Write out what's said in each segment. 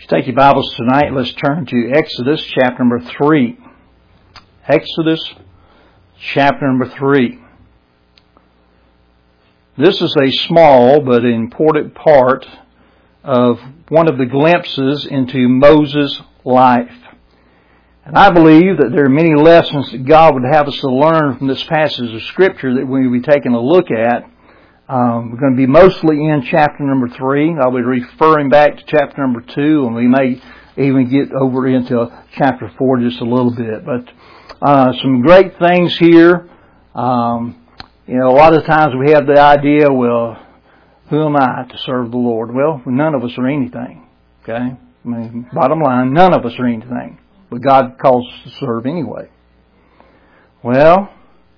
Take your Bibles tonight. Let's turn to Exodus chapter number 3. Exodus chapter number 3. This is a small but important part of one of the glimpses into Moses' life. And I believe that there are many lessons that God would have us to learn from this passage of Scripture that we'll be taking a look at. We're going to be mostly in chapter number 3. I'll be referring back to chapter number 2, and we may even get over into chapter 4 just a little bit. But some great things here. A lot of times we have the idea, well, who am I to serve the Lord? Well, none of us are anything. Okay? I mean, bottom line, none of us are anything. But God calls us to serve anyway. Well,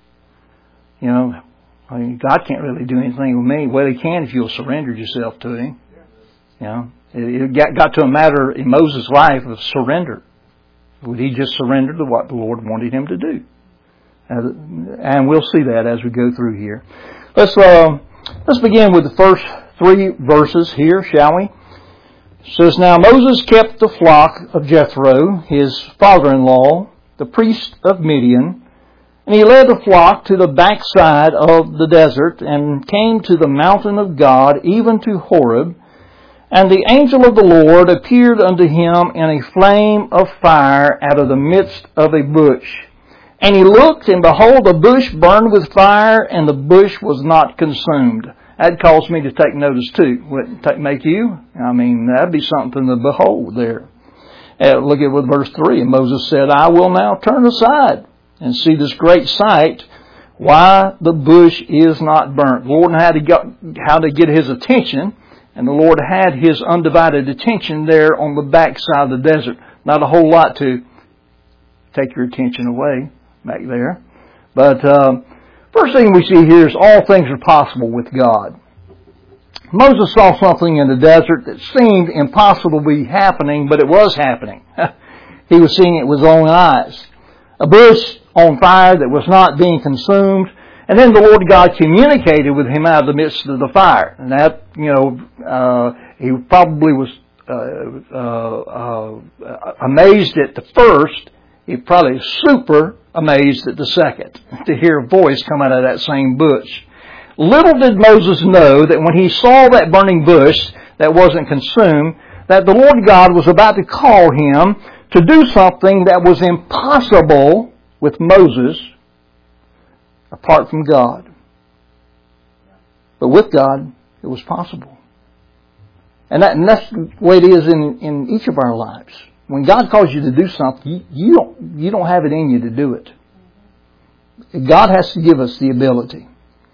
God can't really do anything with me. Well, He can if you'll surrender yourself to Him. It got to a matter in Moses' life of surrender. Would he just surrender to what the Lord wanted him to do? And we'll see that as we go through here. Let's begin with the first 3 verses here, shall we? It says, Now Moses kept the flock of Jethro, his father-in-law, the priest of Midian, and he led the flock to the backside of the desert and came to the mountain of God, even to Horeb. And the angel of the Lord appeared unto him in a flame of fire out of the midst of a bush. And he looked, and behold, the bush burned with fire, and the bush was not consumed. That caused me to take notice too. Wouldn't that make you? I mean, that'd be something to behold there. Look at what verse 3. And Moses said, I will now turn aside and see this great sight, why the bush is not burnt. The Lord had how to get his attention, and the Lord had his undivided attention there on the backside of the desert. Not a whole lot to take your attention away back there. But first thing we see here is all things are possible with God. Moses saw something in the desert that seemed impossible to be happening, but it was happening. He was seeing it with his own eyes. A bush on fire that was not being consumed. And then the Lord God communicated with him out of the midst of the fire. And that, he probably was amazed at the first. He probably was super amazed at the second, to hear a voice come out of that same bush. Little did Moses know that when he saw that burning bush that wasn't consumed, that the Lord God was about to call him to do something that was impossible with Moses apart from God. But with God, it was possible. And that's the way it is in each of our lives. When God calls you to do something, you don't have it in you to do it. God has to give us the ability.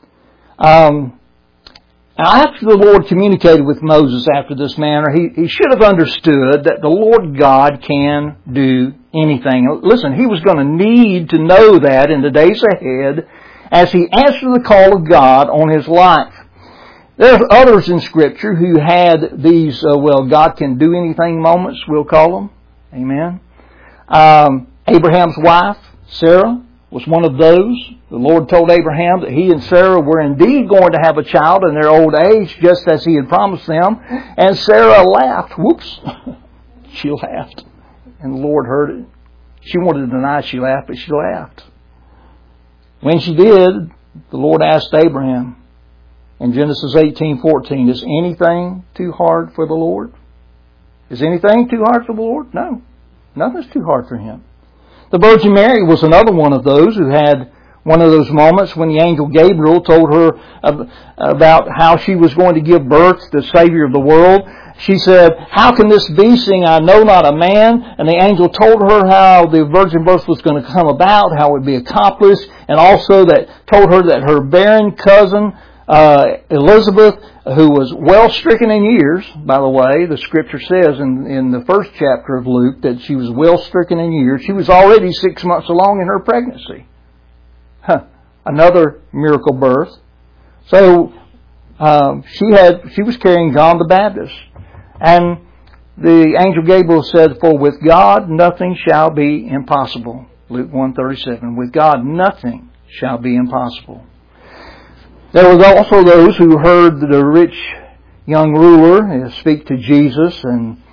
After the Lord communicated with Moses after this manner, he should have understood that the Lord God can do anything. Listen, he was going to need to know that in the days ahead as he answered the call of God on his life. There are others in Scripture who had these, God can do anything moments, we'll call them. Amen. Abraham's wife, Sarah, was one of those. The Lord told Abraham that he and Sarah were indeed going to have a child in their old age, just as he had promised them. And Sarah laughed. Whoops. She laughed. And the Lord heard it. She wanted to deny she laughed, but she laughed. When she did, the Lord asked Abraham in Genesis 18:14, is anything too hard for the Lord? Is anything too hard for the Lord? No. Nothing's too hard for Him. The Virgin Mary was another one of those who had one of those moments when the angel Gabriel told her about how she was going to give birth to the Savior of the world. She said, how can this be, seeing I know not a man? And the angel told her how the virgin birth was going to come about, how it would be accomplished, and also told her that her barren cousin, Elizabeth, who was well stricken in years, by the way, the Scripture says in the first chapter of Luke that she was well stricken in years. She was already 6 months along in her pregnancy. Another miracle birth. So she was carrying John the Baptist, and the angel Gabriel said, "For with God nothing shall be impossible." Luke 1:37. With God nothing shall be impossible. There were also those who heard the rich young ruler speak to Jesus, and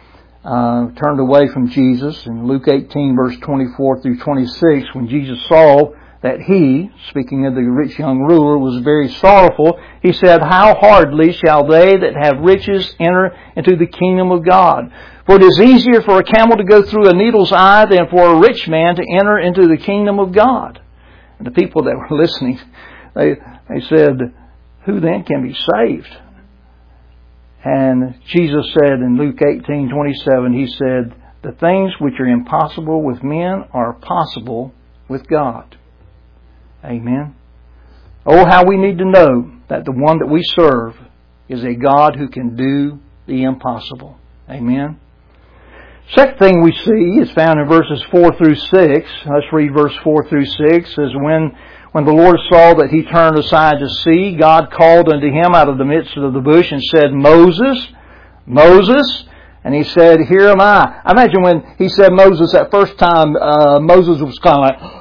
turned away from Jesus. In Luke 18, verse 24 through 26, when Jesus saw that he, speaking of the rich young ruler, was very sorrowful, he said, "How hardly shall they that have riches enter into the kingdom of God? For it is easier for a camel to go through a needle's eye than for a rich man to enter into the kingdom of God." And the people that were listening, they said, "Who then can be saved?" And Jesus said in Luke 18:27, He said, "The things which are impossible with men are possible with God." Amen. Oh, how we need to know that the one that we serve is a God who can do the impossible. Amen. Second thing we see is found in verses 4 through 6. Let's read verse 4 through 6. It says, When the Lord saw that he turned aside to see, God called unto him out of the midst of the bush and said, "Moses, Moses." And he said, "Here am I." I imagine when he said Moses that first time, Moses was kind of like,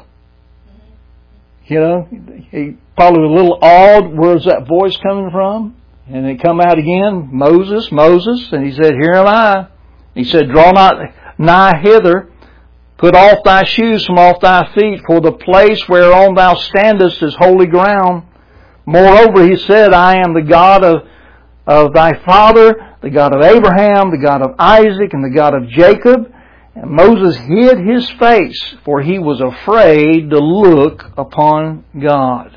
he probably was a little awed. Where's that voice coming from? And it come out again, "Moses, Moses." And he said, "Here am I." He said, "Draw not nigh hither. Put off thy shoes from off thy feet, for the place whereon thou standest is holy ground. Moreover," he said, "I am the God of thy father, the God of Abraham, the God of Isaac, and the God of Jacob." And Moses hid his face, for he was afraid to look upon God.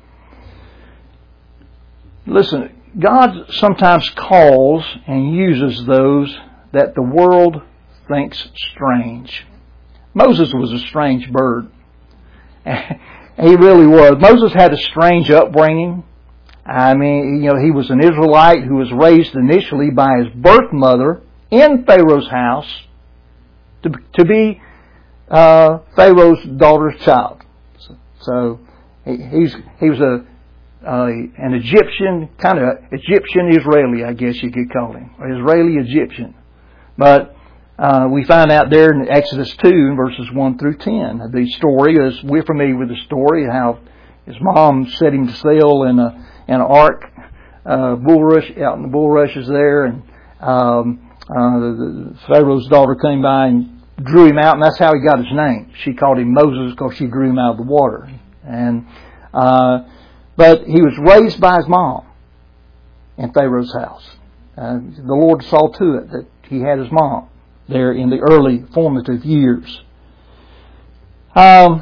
Listen, God sometimes calls and uses those that the world thinks strange. Moses was a strange bird. He really was. Moses had a strange upbringing. I mean, he was an Israelite who was raised initially by his birth mother in Pharaoh's house to be Pharaoh's daughter's child. So he was an Egyptian, kind of Egyptian Israeli, I guess you could call him, or Israeli Egyptian. But we find out there in Exodus 2, verses 1 through 10, the story is, we're familiar with the story, how his mom set him to sail in an ark, bulrush, out in the bulrushes there, and the Pharaoh's daughter came by and drew him out, and that's how he got his name. She called him Moses because she drew him out of the water. And but he was raised by his mom in Pharaoh's house. The Lord saw to it that he had his mom there in the early formative years. But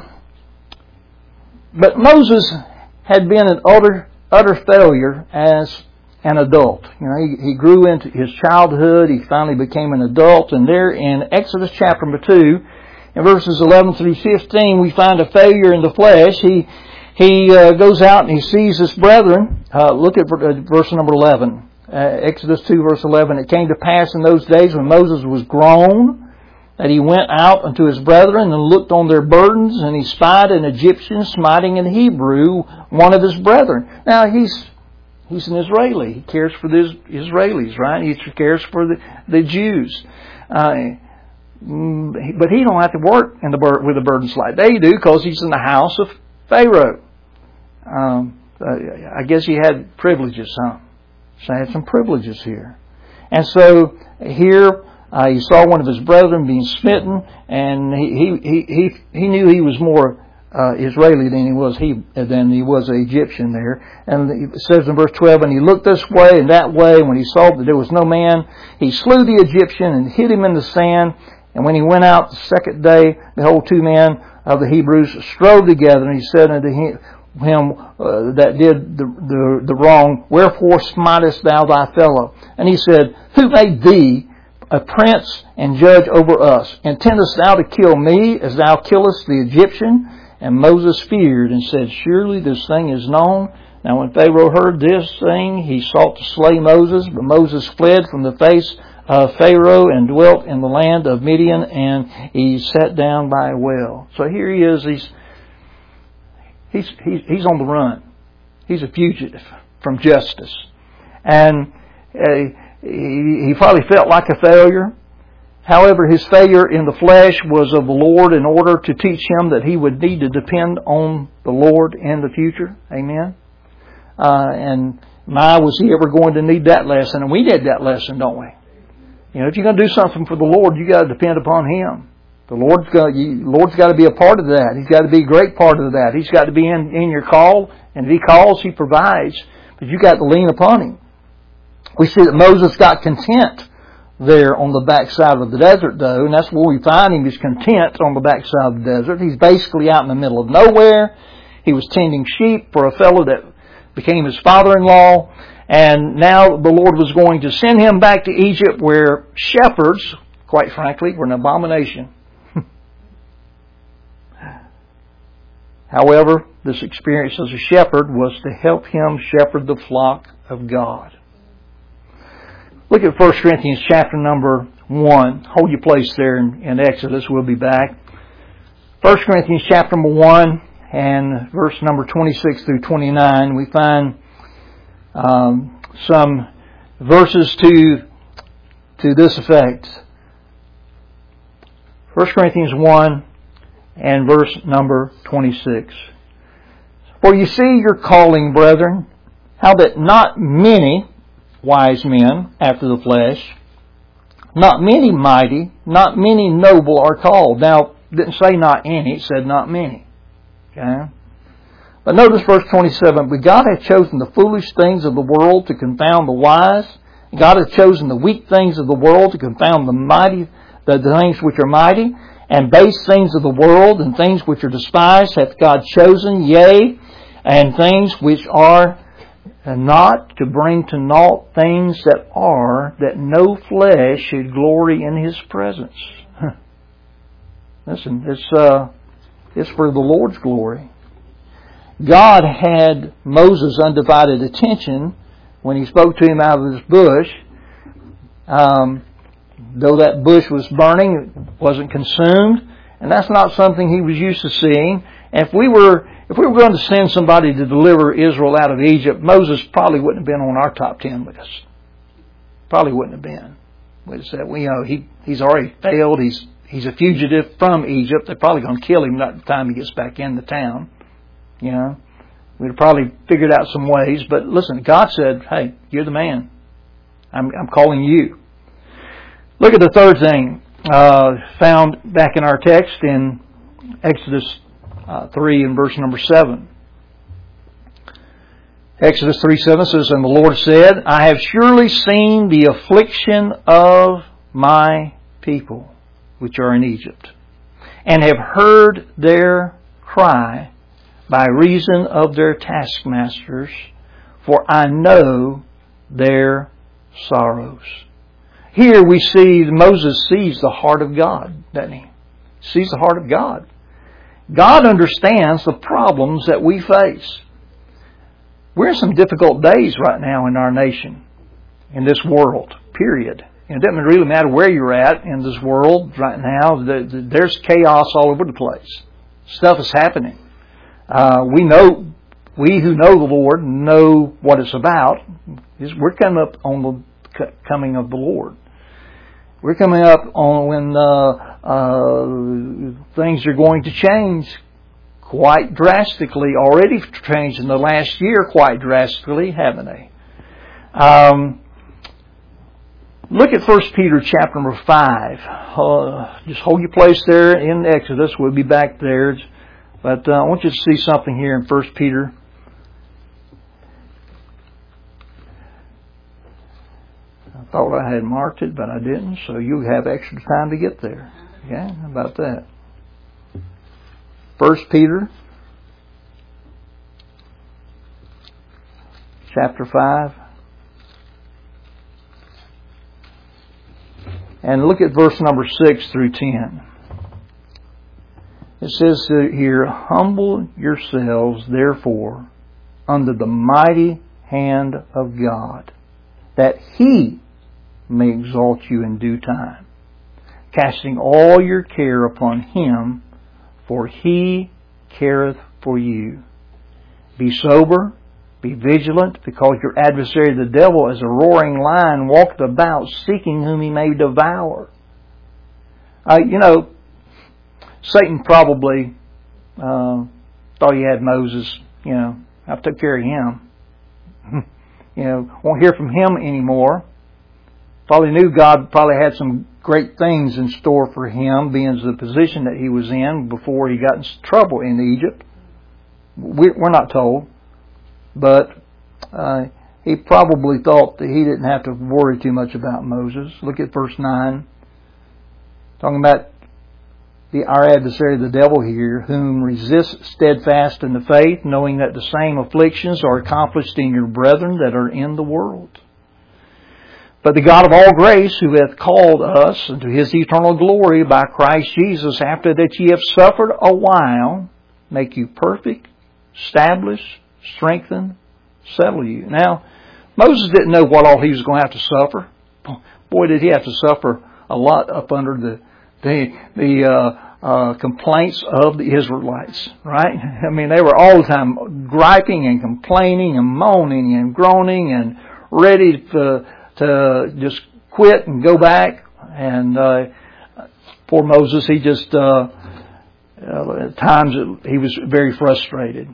Moses had been an utter failure as an adult. He grew into his childhood. He finally became an adult. And there in Exodus chapter number 2, in verses 11 through 15, we find a failure in the flesh. He goes out and he sees his brethren. Look at verse number 11. Exodus 2 verse 11. "It came to pass in those days when Moses was grown, that he went out unto his brethren and looked on their burdens, and he spied an Egyptian smiting an Hebrew, one of his brethren." Now he's an Israeli. He cares for the Israelis, right? He cares for the Jews. But he don't have to work with the burdens like they do, because he's in the house of Pharaoh. I guess he had privileges, huh? So I had some privileges here. And so here he saw one of his brethren being smitten, and he knew he was more Israeli than he was an Egyptian there. And it says in verse 12, "And he looked this way and that way, and when he saw that there was no man, he slew the Egyptian and hid him in the sand. And when he went out the second day, behold, 2 men of the Hebrews strove together, and he said unto him that did the wrong, Wherefore smitest thou thy fellow? And he said, Who made thee a prince and judge over us? Intendest thou to kill me as thou killest the Egyptian? And Moses feared and said, Surely this thing is known. Now when Pharaoh heard this thing, he sought to slay Moses, but Moses fled from the face of Pharaoh and dwelt in the land of Midian, and he sat down by a well. So here he is. He's on the run. He's a fugitive from justice. And he probably felt like a failure. However, his failure in the flesh was of the Lord in order to teach him that he would need to depend on the Lord in the future. Amen. And was he ever going to need that lesson? And we need that lesson, don't we? You know, if you're going to do something for the Lord, you got to depend upon Him. The Lord's got to be a part of that. He's got to be a great part of that. He's got to be in your call, and if He calls, He provides. But you got to lean upon Him. We see that Moses got content there on the backside of the desert, though, and that's where we find him. He's content on the backside of the desert. He's basically out in the middle of nowhere. He was tending sheep for a fellow that became his father-in-law, and now the Lord was going to send him back to Egypt, where shepherds, quite frankly, were an abomination. However, this experience as a shepherd was to help him shepherd the flock of God. Look at 1 Corinthians chapter number 1. Hold your place there in Exodus. We'll be back. 1 Corinthians chapter number 1 and verse number 26 through 29. We find some verses to this effect. 1 Corinthians 1 and verse number 26. For you see your calling, brethren, how that not many wise men after the flesh, not many mighty, not many noble are called. Now, it didn't say not any, it said not many. Okay? But notice verse 27, but God hath chosen the foolish things of the world to confound the wise. God hath chosen the weak things of the world to confound the mighty, the things which are mighty, and base things of the world, and things which are despised hath God chosen, yea, and things which are not, to bring to naught things that are, that no flesh should glory in His presence. Listen, it's for the Lord's glory. God had Moses' undivided attention when He spoke to him out of this bush. Though that bush was burning, it wasn't consumed, and that's not something he was used to seeing. And if we were going to send somebody to deliver Israel out of Egypt, Moses probably wouldn't have been on our top 10 list. Probably wouldn't have been. We'd say, well, you know, he's already failed. He's a fugitive from Egypt. They're probably going to kill him by the time he gets back into town. You know, we'd have probably figured out some ways. But listen, God said, hey, you're the man. I'm calling you. Look at the third thing found back in our text in Exodus 3 and verse number 7. Exodus 3:7 says, and the Lord said, I have surely seen the affliction of my people, which are in Egypt, and have heard their cry by reason of their taskmasters, for I know their sorrows. Here we see Moses sees the heart of God, doesn't he? Sees the heart of God. God understands the problems that we face. We're in some difficult days right now in our nation, in this world, period. And it doesn't really matter where you're at in this world right now. There's chaos all over the place. Stuff is happening. We who know the Lord know what it's about. We're coming up on the coming of the Lord. We're coming up on when things are going to change quite drastically. Already changed in the last year quite drastically, haven't they? Look at 1 Peter chapter number 5. Just hold your place there in Exodus. We'll be back there. But I want you to see something here in 1 Peter. I thought I had marked it, but I didn't, so you have extra time to get there. Okay? How about that? 1 Peter chapter 5. And look at verse number 6 through 10. It says here, humble yourselves, therefore, under the mighty hand of God, that He may exalt you in due time, casting all your care upon Him, for He careth for you. Be sober, be vigilant, because your adversary the devil, as a roaring lion, walketh about, seeking whom he may devour. Satan probably thought he had Moses. I took care of him. Won't hear from him anymore. Probably knew God probably had some great things in store for him, being the position that he was in before he got in trouble in Egypt. We're not told. But he probably thought that he didn't have to worry too much about Moses. Look at verse 9. Talking about our adversary, the devil here, whom resist steadfast in the faith, knowing that the same afflictions are accomplished in your brethren that are in the world. But the God of all grace, who hath called us unto His eternal glory by Christ Jesus, after that ye have suffered a while, make you perfect, establish, strengthen, settle you. Now, Moses didn't know what all he was going to have to suffer. Boy, did he have to suffer a lot up under the complaints of the Israelites, right? I mean, they were all the time griping and complaining and moaning and groaning and ready to just quit and go back. And poor Moses, he just at times he was very frustrated.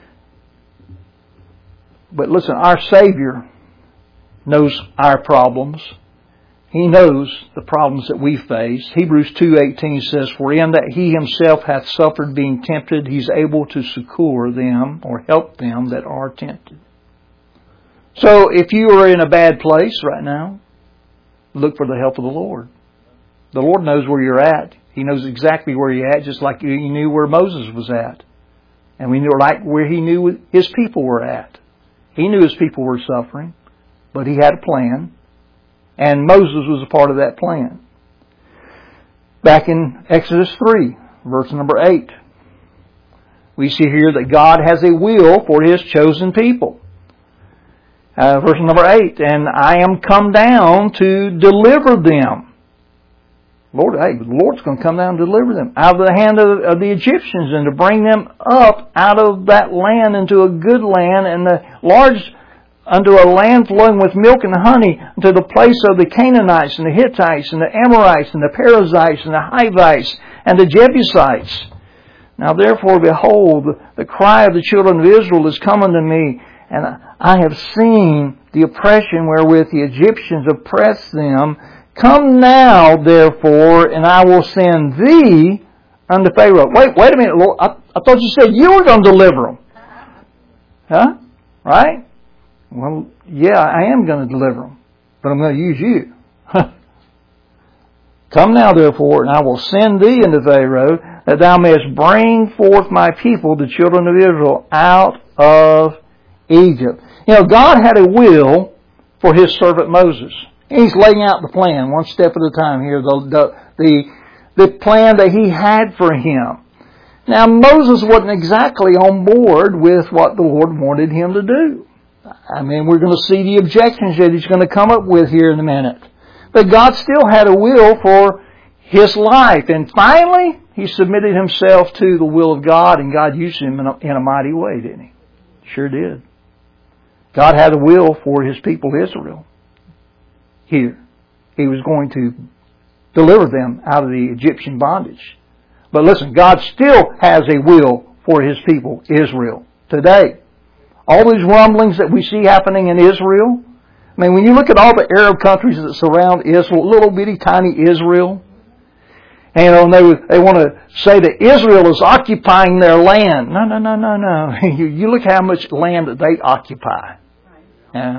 But listen, our Savior knows our problems. He knows the problems that we face. Hebrews 2:18 says, "For in that He Himself hath suffered being tempted, He's able to succor them," or help them that are tempted. So if you are in a bad place right now, look for the help of the Lord. The Lord knows where you're at. He knows exactly where you're at, just like He knew where Moses was at. And we knew like where He knew His people were at. He knew His people were suffering, but He had a plan. And Moses was a part of that plan. Back in Exodus 3, verse number 8, we see here that God has a will for His chosen people. Verse number 8, "And I am come down to deliver them." The Lord's going to come down and deliver them out of the hand of the Egyptians, and to bring them up out of that land into a good land, and unto a land flowing with milk and honey, to the place of the Canaanites and the Hittites and the Amorites and the Perizzites and the Hivites and the Jebusites. Now therefore, behold, the cry of the children of Israel is come unto me, and I have seen the oppression wherewith the Egyptians oppress them. Come now, therefore, and I will send thee unto Pharaoh. Wait a minute, Lord. I thought you said you were going to deliver them. Huh? Right? Well, yeah, I am going to deliver them, but I'm going to use you. Come now, therefore, and I will send thee unto Pharaoh, that thou mayest bring forth my people, the children of Israel, out of Egypt. God had a will for His servant Moses. He's laying out the plan, one step at a time here, the plan that He had for him. Now, Moses wasn't exactly on board with what the Lord wanted him to do. I mean, we're going to see the objections that he's going to come up with here in a minute. But God still had a will for his life. And finally, he submitted himself to the will of God, and God used him in a mighty way, didn't He? Sure did. God had a will for His people Israel. Here, He was going to deliver them out of the Egyptian bondage. But listen, God still has a will for His people Israel today. All these rumblings that we see happening in Israel. I mean, when you look at all the Arab countries that surround Israel, little bitty tiny Israel, and they want to say that Israel is occupying their land. No. You look how much land that they occupy. Yeah.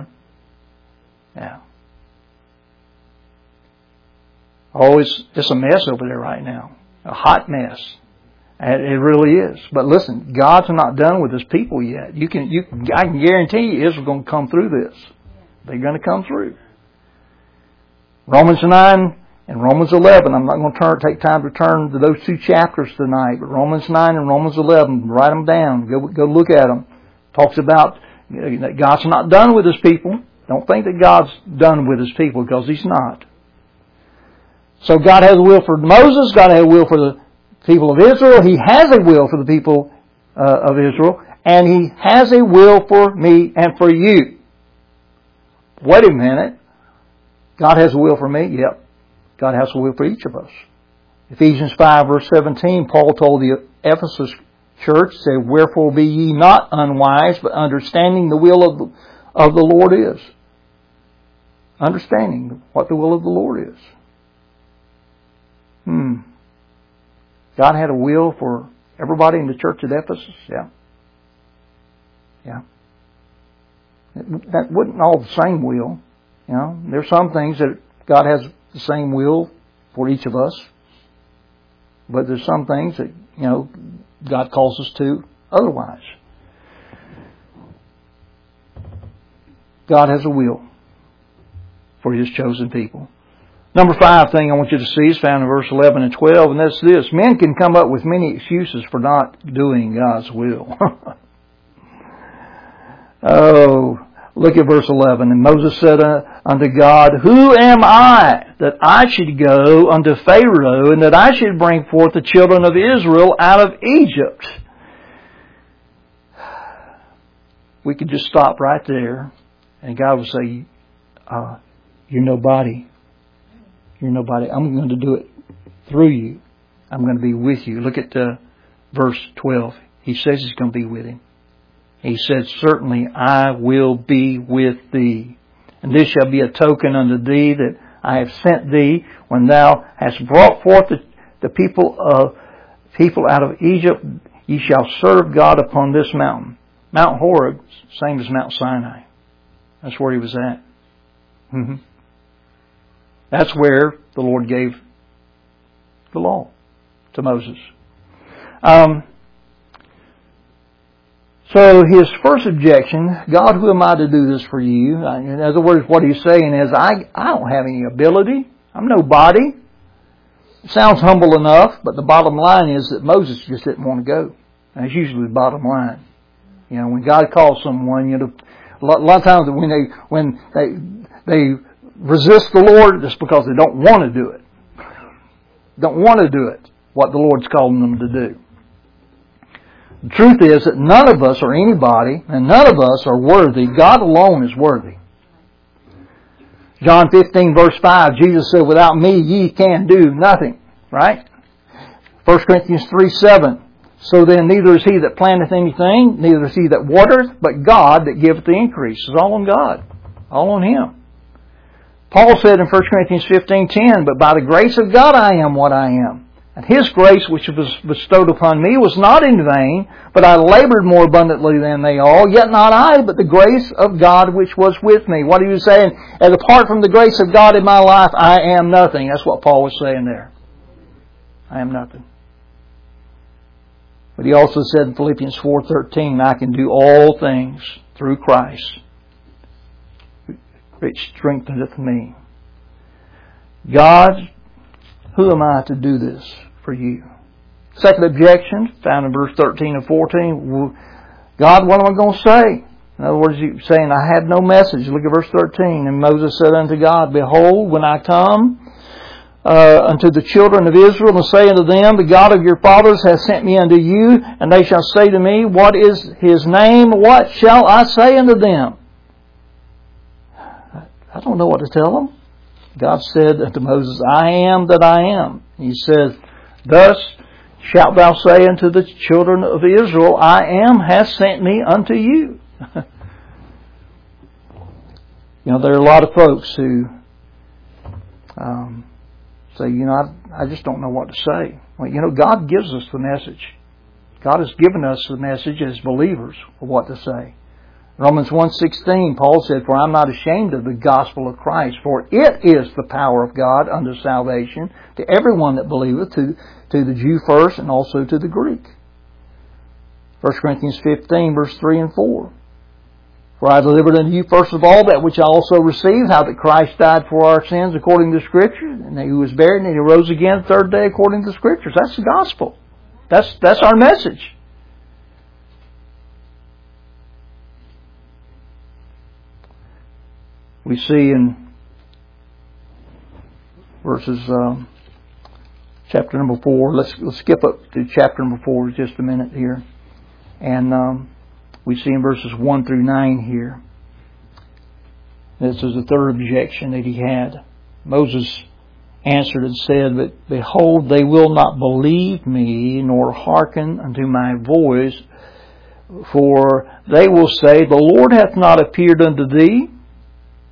Oh, it's a mess over there right now. A hot mess. And it really is. But listen, God's not done with His people yet. I can guarantee you Israel's going to come through this. They're going to come through. Romans 9 and Romans 11. I'm not going to take time to turn to those two chapters tonight. But Romans 9 and Romans 11, write them down. Go look at them. Talks about that God's not done with His people. Don't think that God's done with His people, because He's not. So God has a will for Moses. God has a will for the people of Israel. He has a will for the people of Israel. And He has a will for me and for you. Wait a minute. God has a will for me? Yep. God has a will for each of us. Ephesians 5 verse 17, Paul told the Ephesus church, said, "Wherefore be ye not unwise, but understanding the will of the Lord is." understanding what the will of the Lord is. God had a will for everybody in the church at Ephesus? Yeah. Yeah. That wasn't all the same will. You know, there's some things that God has the same will for each of us. But there's some things that, you know, God calls us to otherwise. God has a will for His chosen people. Number 5 thing I want you to see is found in verse 11 and 12, and that's this. Men can come up with many excuses for not doing God's will. Oh, look at verse 11. And Moses said unto God, Who am I that I should go unto Pharaoh, and that I should bring forth the children of Israel out of Egypt? We could just stop right there, and God would say, you're nobody. You're nobody. I'm going to do it through you. I'm going to be with you. Look at verse 12. He says He's going to be with him. He said, Certainly I will be with thee. And this shall be a token unto thee that I have sent thee when thou hast brought forth the people out of Egypt. Ye shall serve God upon this mountain. Mount Horeb, same as Mount Sinai. That's where He was at. That's where the Lord gave the law to Moses. So his first objection, God, who am I to do this for you? In other words, what he's saying is, I don't have any ability. I'm nobody. It sounds humble enough, but the bottom line is that Moses just didn't want to go. That's usually the bottom line. You know, when God calls someone, you know, a lot of times when they resist the Lord, it's because they don't want to do it. Don't want to do it, what the Lord's calling them to do. The truth is that none of us are anybody, and none of us are worthy. God alone is worthy. John 15 verse 5, Jesus said, Without me ye can do nothing. Right? 1 Corinthians 3:7, So then neither is he that planteth anything, neither is he that watereth, but God that giveth the increase. It's all on God. All on Him. Paul said in 1 Corinthians 15:10, But by the grace of God I am what I am. And His grace which was bestowed upon me was not in vain, but I labored more abundantly than they all. Yet not I, but the grace of God which was with me. What he was saying, and apart from the grace of God in my life, I am nothing. That's what Paul was saying there. I am nothing. But he also said in Philippians 4:13, I can do all things through Christ, which strengtheneth me. God, who am I to do this for you? Second objection, found in verse 13 and 14. God, what am I going to say? In other words, he's saying, I have no message. Look at verse 13. And Moses said unto God, Behold, when I come unto the children of Israel, and say unto them, The God of your fathers hath sent me unto you, and they shall say to me, What is His name? What shall I say unto them? I don't know what to tell them. God said unto Moses, I am that I am. He says, Thus shalt thou say unto the children of Israel, I am hath sent me unto you. You know, there are a lot of folks who say, you know, I just don't know what to say. Well, you know, God gives us the message. God has given us the message as believers of what to say. Romans 1:16, Paul said, For I am not ashamed of the gospel of Christ, for it is the power of God unto salvation to everyone that believeth, to the Jew first and also to the Greek. 1 Corinthians 15, verse 3 and 4. For I delivered unto you first of all that which I also received, how that Christ died for our sins according to the Scriptures, and that He was buried, and He arose again the third day according to the Scriptures. That's the gospel. That's our message. We see in verses chapter number 4. Let's skip up to chapter number 4 just a minute here, and we see in verses 1 through 9 here. This is the third objection that he had. Moses answered and said, But behold, they will not believe me, nor hearken unto my voice, for they will say, The Lord hath not appeared unto thee.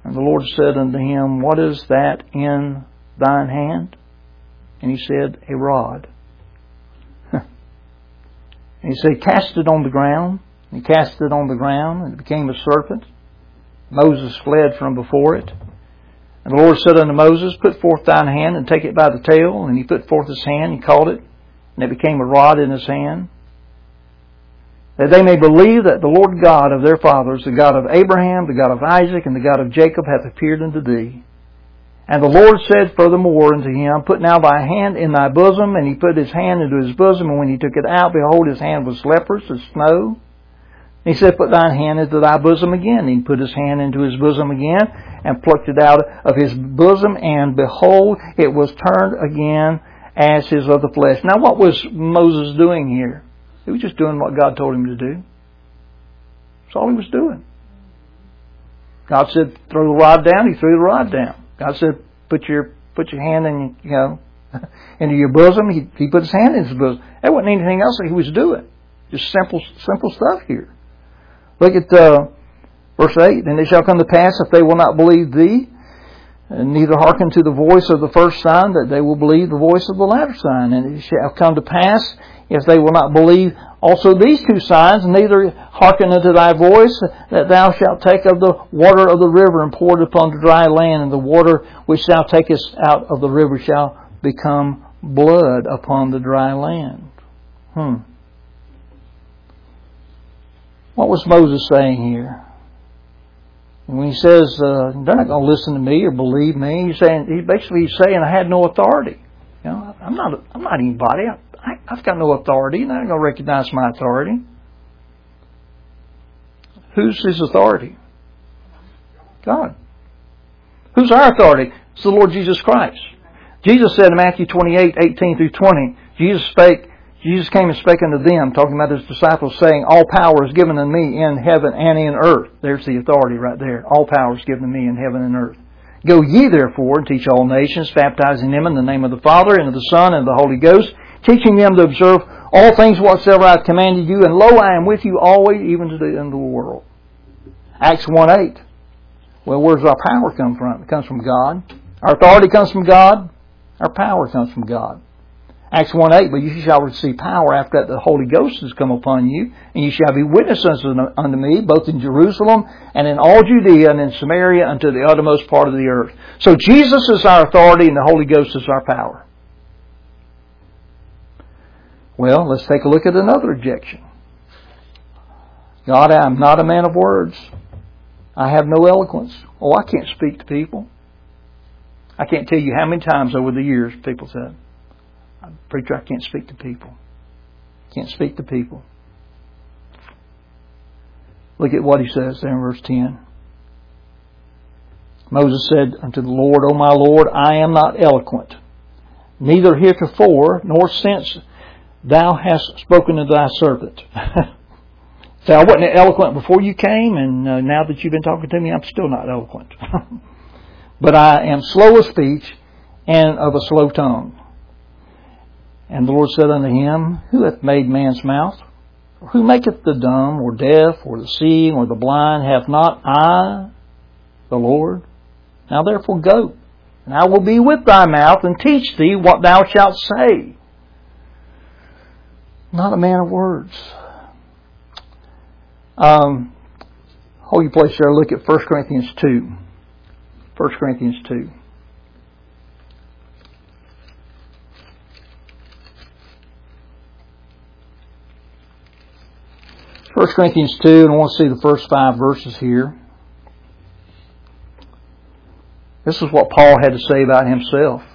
And the Lord said unto him, What is that in thine hand? And he said, A rod. And he said, Cast it on the ground. And he cast it on the ground, and it became a serpent. Moses fled from before it. And the Lord said unto Moses, Put forth thine hand, and take it by the tail. And he put forth his hand, he caught it, and it became a rod in his hand. That they may believe that the Lord God of their fathers, the God of Abraham, the God of Isaac, and the God of Jacob, hath appeared unto thee. And the Lord said furthermore unto him, Put now thy hand in thy bosom. And he put his hand into his bosom, and when he took it out, behold, his hand was leprous as snow. And he said, Put thine hand into thy bosom again. And he put his hand into his bosom again, and plucked it out of his bosom, and behold, it was turned again as his of the flesh. Now what was Moses doing here? He was just doing what God told him to do. That's all he was doing. God said, throw the rod down. He threw the rod down. God said, put your hand in, into your bosom. He put his hand in his bosom. There wasn't anything else that he was doing. Just simple stuff here. Look at verse 8. And it shall come to pass, if they will not believe thee, and neither hearken to the voice of the first sign, that they will believe the voice of the latter sign. And it shall come to pass, if they will not believe also these two signs, neither hearken unto thy voice, that thou shalt take of the water of the river and pour it upon the dry land, and the water which thou takest out of the river shall become blood upon the dry land. What was Moses saying here? And when he says, they're not going to listen to me or believe me, he's basically saying, I had no authority. I'm not anybody. I've got no authority, and they're not going to recognize my authority. Who's his authority? God. Who's our authority? It's the Lord Jesus Christ. Jesus said in Matthew 28:18 through 20, Jesus came and spake unto them, talking about his disciples, saying, All power is given unto me in heaven and in earth. There's the authority right there. All power is given to me in heaven and earth. Go ye therefore and teach all nations, baptizing them in the name of the Father, and of the Son, and of the Holy Ghost, teaching them to observe all things whatsoever I have commanded you, and lo, I am with you always, even to the end of the world. Acts 1:8. Well, where does our power come from? It comes from God. Our authority comes from God. Our power comes from God. Acts 1:8, But you shall receive power after that the Holy Ghost has come upon you, and you shall be witnesses unto me, both in Jerusalem and in all Judea and in Samaria unto the uttermost part of the earth. So Jesus is our authority, and the Holy Ghost is our power. Well, let's take a look at another objection. God, I am not a man of words. I have no eloquence. Oh, I can't speak to people. I can't tell you how many times over the years people said, Preacher, I can't speak to people. Can't speak to people. Look at what he says there in verse 10. Moses said unto the Lord, O my Lord, I am not eloquent, neither heretofore nor since thou hast spoken to thy servant. So I wasn't eloquent before you came, and now that you've been talking to me, I'm still not eloquent. But I am slow of speech and of a slow tongue. And the Lord said unto him, Who hath made man's mouth? Or who maketh the dumb, or deaf, or the seeing, or the blind? Hath not I, the Lord? Now therefore go, and I will be with thy mouth, and teach thee what thou shalt say. Not a man of words. Hold your place there. Look at 1 Corinthians 2. 1 Corinthians 2. 1 Corinthians 2, and I want to see the first 5 verses here. This is what Paul had to say about himself.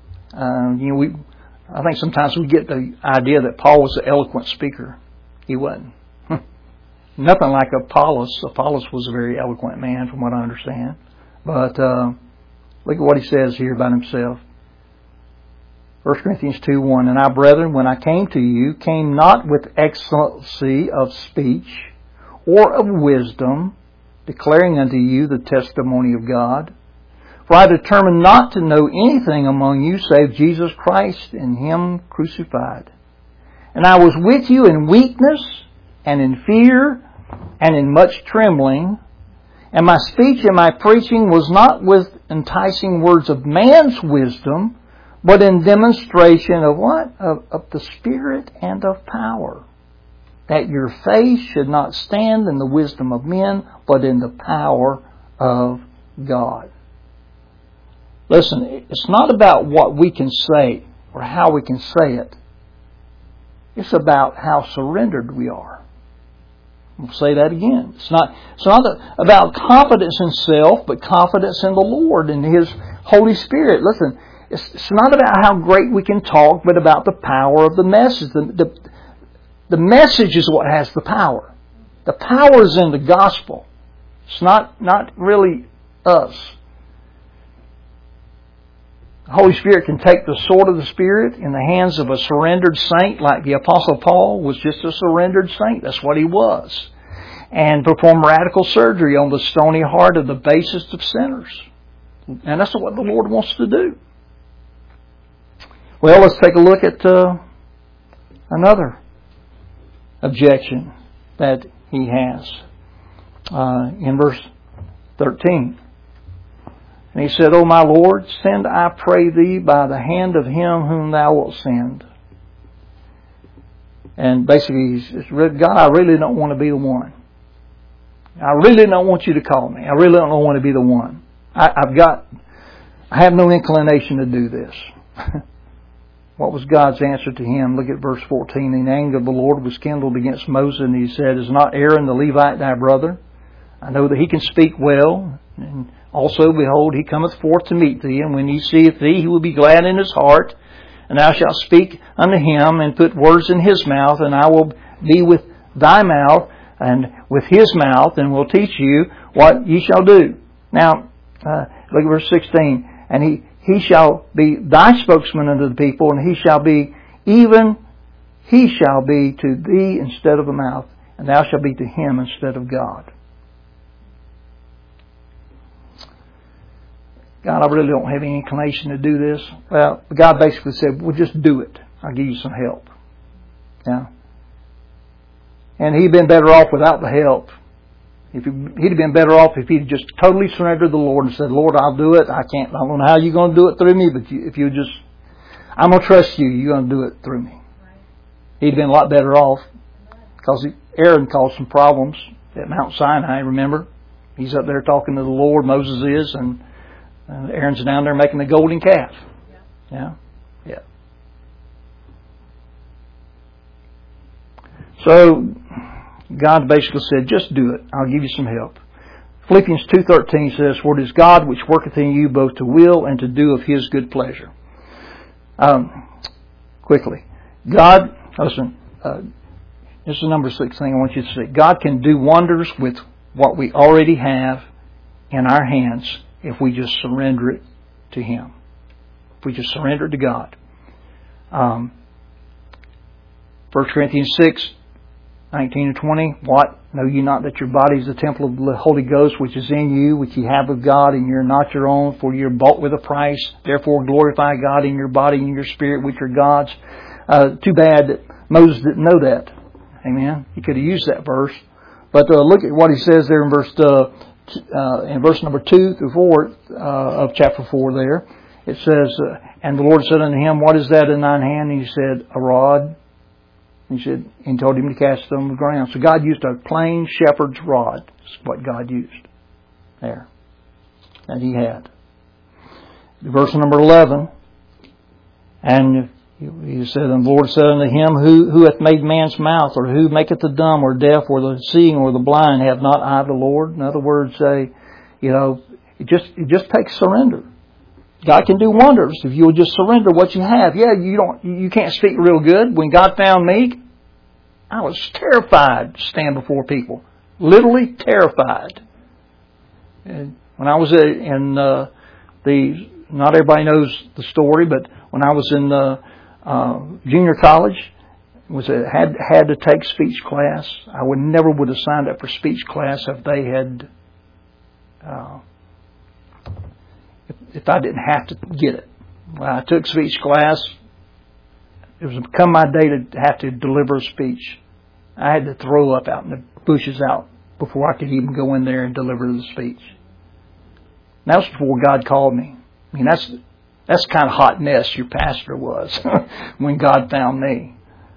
I think sometimes we get the idea that Paul was an eloquent speaker. He wasn't. Nothing like Apollos. Apollos was a very eloquent man, from what I understand. But look at what he says here about himself. 1 Corinthians 2:1, And I, brethren, when I came to you, came not with excellency of speech or of wisdom, declaring unto you the testimony of God. For I determined not to know anything among you save Jesus Christ and Him crucified. And I was with you in weakness and in fear and in much trembling. And my speech and my preaching was not with enticing words of man's wisdom, but in demonstration of what? Of the Spirit and of power. That your faith should not stand in the wisdom of men, but in the power of God. Listen, it's not about what we can say or how we can say it. It's about how surrendered we are. We'll say that again. It's not about confidence in self, but confidence in the Lord and His Holy Spirit. Listen, it's not about how great we can talk, but about the power of the message. The message is what has the power. The power is in the gospel. It's not really us. The Holy Spirit can take the sword of the Spirit in the hands of a surrendered saint, like the Apostle Paul was just a surrendered saint. That's what he was. And perform radical surgery on the stony heart of the basest of sinners. And that's what the Lord wants to do. Well, let's take a look at another objection that he has in verse 13. And he said, O my Lord, send, I pray thee, by the hand of him whom thou wilt send. And basically, he says, God, I really don't want to be the one. I really don't want you to call me. I really don't want to be the one. I have no inclination to do this. What was God's answer to him? Look at verse 14. And the anger of the Lord was kindled against Moses, and he said, Is not Aaron the Levite thy brother? I know that he can speak well. And also, behold, he cometh forth to meet thee, and when he seeth thee, he will be glad in his heart. And thou shalt speak unto him, and put words in his mouth, and I will be with thy mouth, and with his mouth, and will teach you what ye shall do. Now, look at verse 16. And he shall be thy spokesman unto the people, and he shall be to thee instead of a mouth, and thou shalt be to him instead of God. God, I really don't have any inclination to do this. Well, God basically said, well, just do it. I'll give you some help. Yeah. And he'd been better off without the help. He'd have been better off if he'd just totally surrendered to the Lord and said, Lord, I'll do it. I don't know how you're going to do it through me, but if you just, I'm going to trust you. You're going to do it through me. He'd have been a lot better off because Aaron caused some problems at Mount Sinai, remember? He's up there talking to the Lord, Moses is, and Aaron's down there making the golden calf. Yeah. So God basically said, just do it. I'll give you some help. Philippians 2:13 says, For it is God which worketh in you both to will and to do of His good pleasure. Quickly. God, listen, this is the number 6 thing I want you to see. God can do wonders with what we already have in our hands if we just surrender it to Him. If we just surrender it to God. 1 Corinthians 6:19 and 20. What? Know ye not that your body is the temple of the Holy Ghost, which is in you, which ye have of God, and ye are not your own, for ye are bought with a price. Therefore glorify God in your body and your spirit, which are God's. Too bad that Moses didn't know that. Amen. He could have used that verse. But look at what he says there in verse number 2 through 4 of chapter 4 there. It says, And the Lord said unto him, What is that in thine hand? And he said, A rod. He said, and told him to cast it on the ground. So God used a plain shepherd's rod. That's what God used there. That he had. Verse number 11. And he said, And the Lord said unto him, Who hath made man's mouth, or who maketh the dumb, or deaf, or the seeing, or the blind? Have not I the Lord? In other words, it just takes surrender. God can do wonders if you will just surrender what you have. Yeah, you can't speak real good. When God found me, I was terrified to stand before people. Literally terrified. And when I was not everybody knows the story, but when I was in junior college, had to take speech class. I never would have signed up for speech class if they had. If I didn't have to get it. When I took speech class, it was come my day to have to deliver a speech. I had to throw up out in the bushes out before I could even go in there and deliver the speech. And that was before God called me. I mean, that's the kind of hot mess your pastor was when God found me.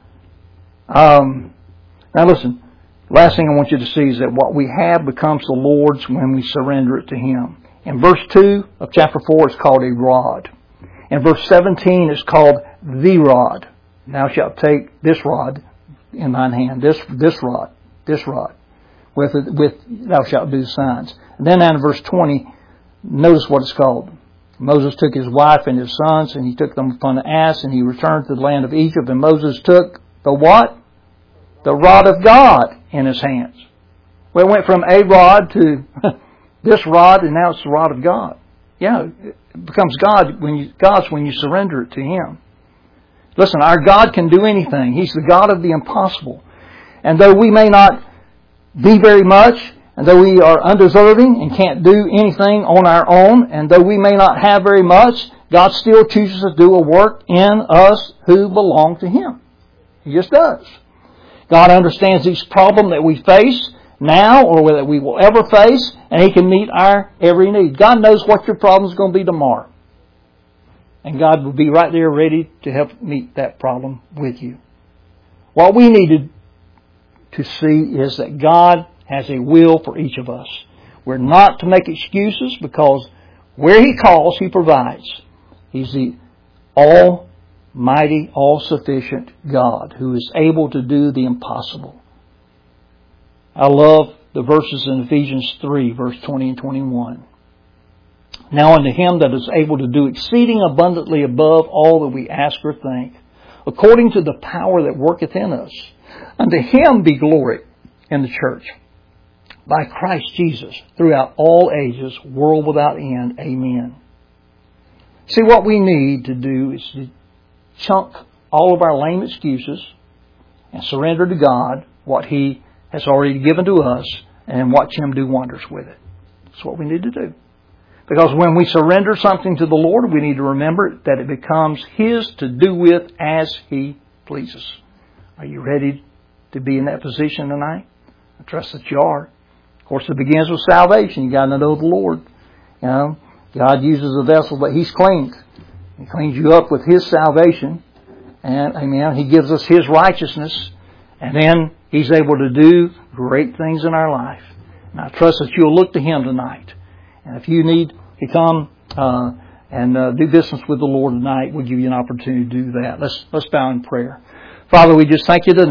Now listen, last thing I want you to see is that what we have becomes the Lord's when we surrender it to Him. In verse 2 of chapter 4, it's called a rod. In verse 17, it's called the rod. Thou shalt take this rod in thine hand, this rod. With thou shalt do signs. And then down in verse 20, notice what it's called. Moses took his wife and his sons, and he took them upon the ass, and he returned to the land of Egypt. And Moses took the what? The rod of God in his hands. Well, it went from a rod to this rod, and now it's the rod of God. Yeah, it becomes God's when you surrender it to Him. Listen, our God can do anything. He's the God of the impossible. And though we may not be very much, and though we are undeserving and can't do anything on our own, and though we may not have very much, God still chooses to do a work in us who belong to Him. He just does. God understands each problem that we face now or that we will ever face, and He can meet our every need. God knows what your problem is going to be tomorrow. And God will be right there ready to help meet that problem with you. What we needed to see is that God has a will for each of us. We're not to make excuses, because where He calls, He provides. He's the almighty, all-sufficient God who is able to do the impossible. I love the verses in Ephesians 3, verse 20 and 21. Now unto Him that is able to do exceeding abundantly above all that we ask or think, according to the power that worketh in us, unto Him be glory in the church, by Christ Jesus, throughout all ages, world without end. Amen. See, what we need to do is to chunk all of our lame excuses and surrender to God what He has already given to us, and watch Him do wonders with it. That's what we need to do. Because when we surrender something to the Lord, we need to remember that it becomes His to do with as He pleases. Are you ready to be in that position tonight? I trust that you are. Of course, it begins with salvation. You got to know the Lord. You know, God uses a vessel that He's cleaned. He cleans you up with His salvation. And, amen, He gives us His righteousness. And then He's able to do great things in our life. And I trust that you'll look to Him tonight. And if you need to come and do business with the Lord tonight, we'll give you an opportunity to do that. Let's bow in prayer. Father, we just thank You tonight.